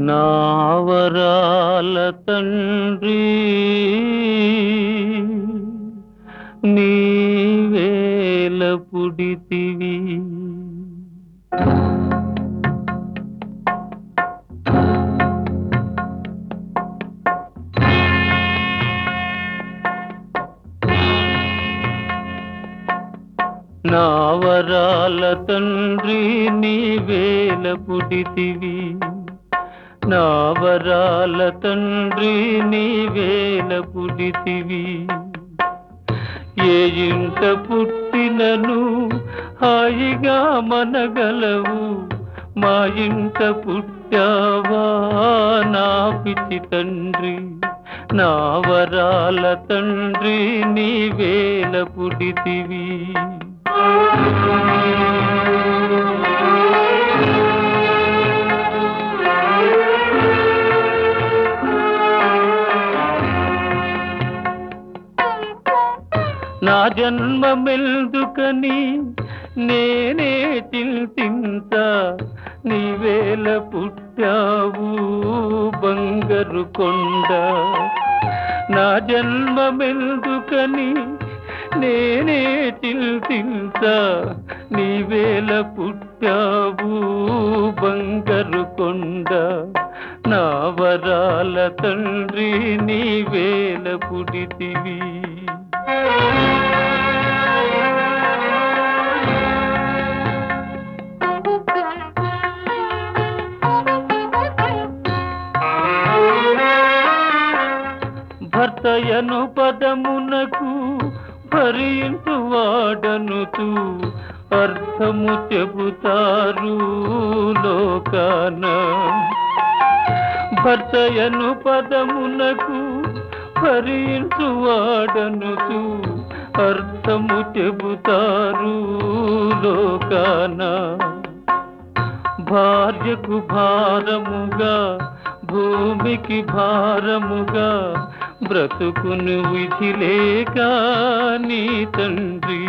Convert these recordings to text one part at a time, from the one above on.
నావరాల తండ్రి నీవేల పుడితివి నావరాల తండ్రి నీవేల పుడితివి నావరాల తండ్రి నీవేల పుడితివి ఏ ఇంట పుట్టినను హాయిగా మనగలవు మా ఇంట పుట్టావా నా పిచ్చి తండ్రి నావరాల తండ్రి నీవేల పుడితివి నా జన్మమెందుకని నేనే చింతింత నీవేల పుట్టావు బంగారు కొండ నా జన్మమెందుకని నేనే చింతింత నీవేల పుట్టావు బంగారు కొండ నావరాల తండ్రి నీవేల పుడితివి భర్తయను పదమునకు భరించు వాడనుతూ అర్థము చెబుతారు లోకాన భర్తయను పదమునకు భరించు వాడనుతూ అర్థము చెబుతారు లోకాన భార్యకు భారముగా భూమికి భారముగా బ్రతుకును విధి లేక నీ తండ్రి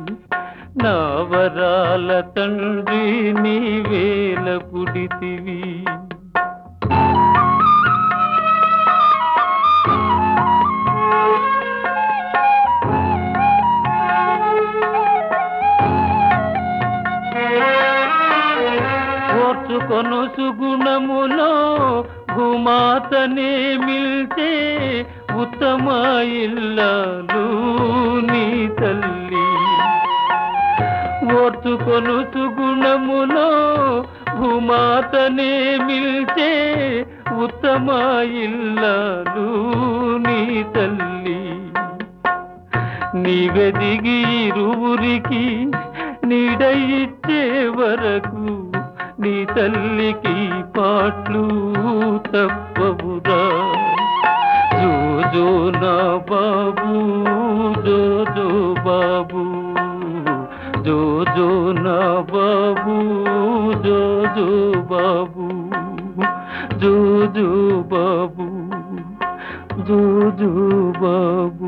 నావరాల తండ్రి నీవేల పుడితివి ఓర్చుకొను సుగుణములో భూమాతనే మిల్చే ఉత్తమ ఇల్లాలు నీ తల్లి ఓర్చుకొను సుగుణములో భూమాతనే మిల్చే ఉత్తమ ఇల్లాలు నీ తల్లి నీవెదిగి ఇరువురికి నీడ ఇచ్చే వరకు నీ తల్లికి పాట్లు తప్పవురా జో నా బాబు జో బాబు జో నా బాబు జో బాబు జో బాబు జో బాబు